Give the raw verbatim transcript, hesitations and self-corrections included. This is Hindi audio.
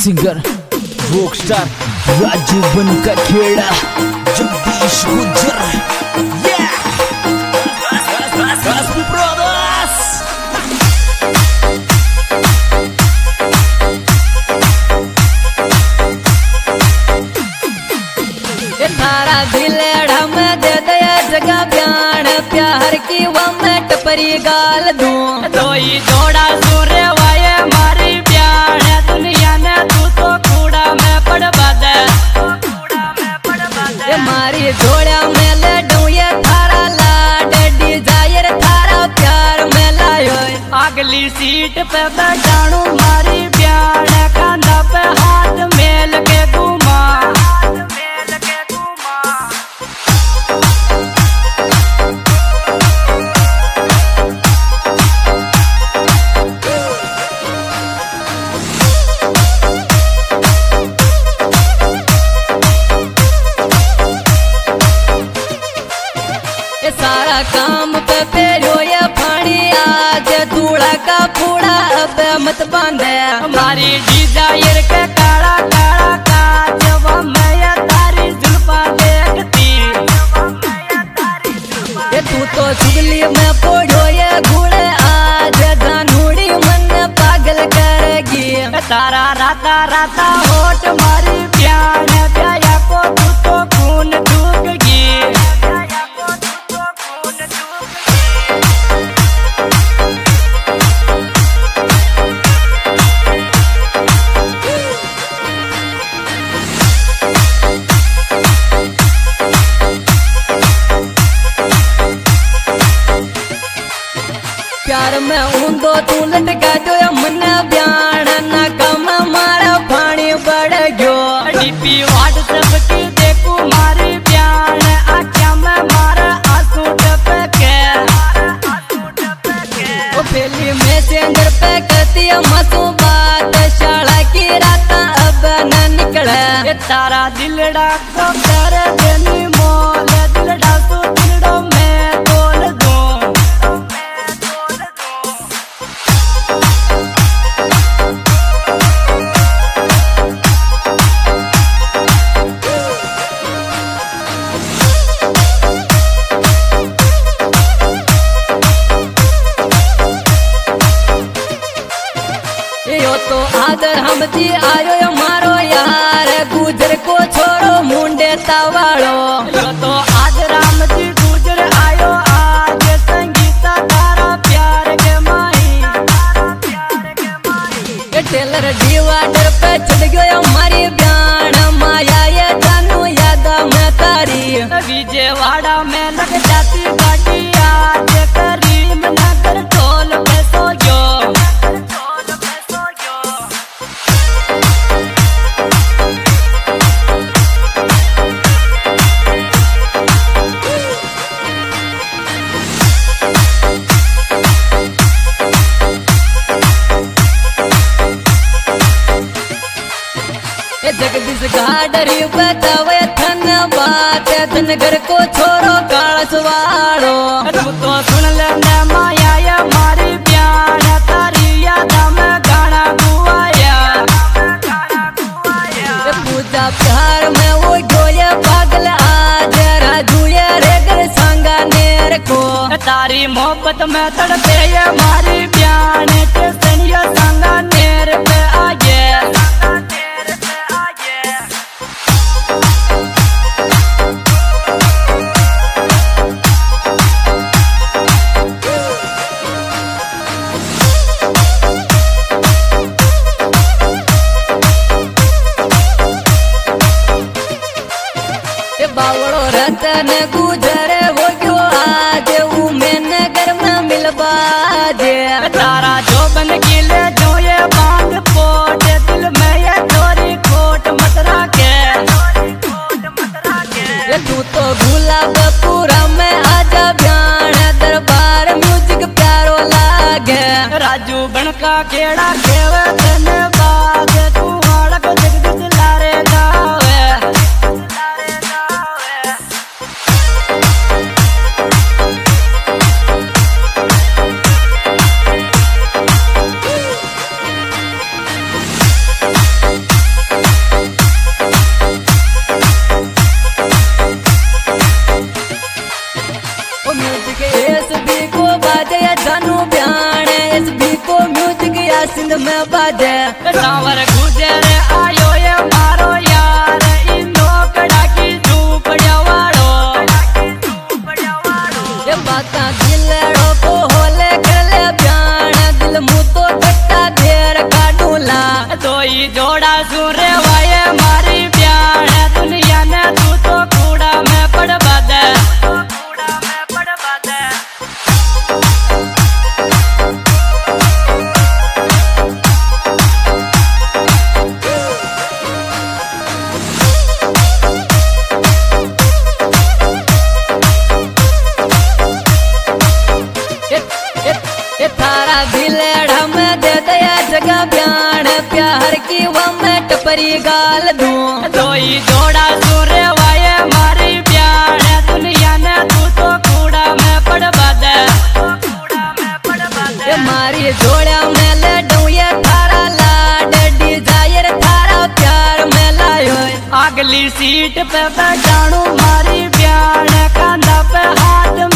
सिंगर रॉकस्टार राजू बनका खेड़ा जगदीश गुजर थारा दिलेड़ा में दे दया जगह प्यार प्यार की वमट परी गाल दूं दोई जोड़ा सूर्य वाये मारी प्यार दुनिया ने तू तो कूड़ा में पड़ बदे ये मारी जोड़ा में ले दूं ये थारा लाड डिजायर थारा प्यार में लायो अगली सीट पे बैठाणू मारी प्यार कांधा पे हाथ मेल के घुमा सारा काम पे पेरो ये फाड़ी आज धूड़ा का फूड़ा अब मत बांधे हमारी डिजायर के काला काला काज वो मैं तारी जुल्फा देखती ये तू तो चुगली में पोड़ो ये घूड़े आज जानूड़ी मन पागल करेगी तारा राता राता होठ मारी प्यार प्याया को तू तो खून दूंगी प्यार में ऊंदो तू लटका जो मन ब्याण ना कम मारा पानी बढ़ गयो डीपी व्हाट्सएप की देखू मारी प्यार आँखों में मारा आंसू टपके वो पहली मैसेंजर पे कहती है मसू बात शाला की रात अब न निकले तारा दिलड़ा को कर देनी मोल दिलड़ा तो दिलड़ो में बोल दूं यो तो आदर हम जी आयो मारो यार गुजर को छोड़ो मुंडे तवाड़ो यो तो आदर हम जी गुजर आयो आज संगीता तारा प्यार के माही ये टेलर डिवाइडर पे चढ़ गयो हमारी ब्यान माया ये जानू याद में तारी विजयवाड़ा में लग जाती गाड़ी आज करीम नगर टोल पे सो गयो जगदीश गाडरी बतावे धन बात धन घर को छोरो कालस वालो तू तो सुन ले माया या मारी प्यार तारी याद में गाना गुआया पूजा प्यार में वो जोये पागल आज राजू ये रेगर संगा नेर को तारी मोहब्बत में तड़पे ये मारी प्यार टेंशन ये संगा नेर पे आगे बावड़ो रतन गुजरे वो क्यों आज उमे नगर में मिलबाजे तारा जो बन गिले जो ये बांध पोट दिल में ये चोरी खोट मत रखे ये तू तो गुलाब पूरा में आजा ध्यान दरबार म्यूजिक प्यारो लागे राजू बनका खेड़ा खेवे धन्यवाद तू हड़क जगदीश लारे गावे We'll be right back. जोड़ा सूर्य वाये मारी ब्याण दुनिया ने तू तो कूड़ा में पड़वा दे कूड़ा में पड़वा दे थारा भिलेड़ा में दे दया जगह ब्याण प्यार की वो मैं टपरी गाल दूं दो ही जोड़ा सूर्य वाये मारी ब्याण दुनिया ने तू तो कूड़ा में पड़वा दे कूड़ा में पड़वा दे मारी जोड़ा में ले दूं ये थारा लाड डिजायर थारा प्यार में लायो अगली सीट पे बैठाणू मारी ब्याण कांधा पे हाथ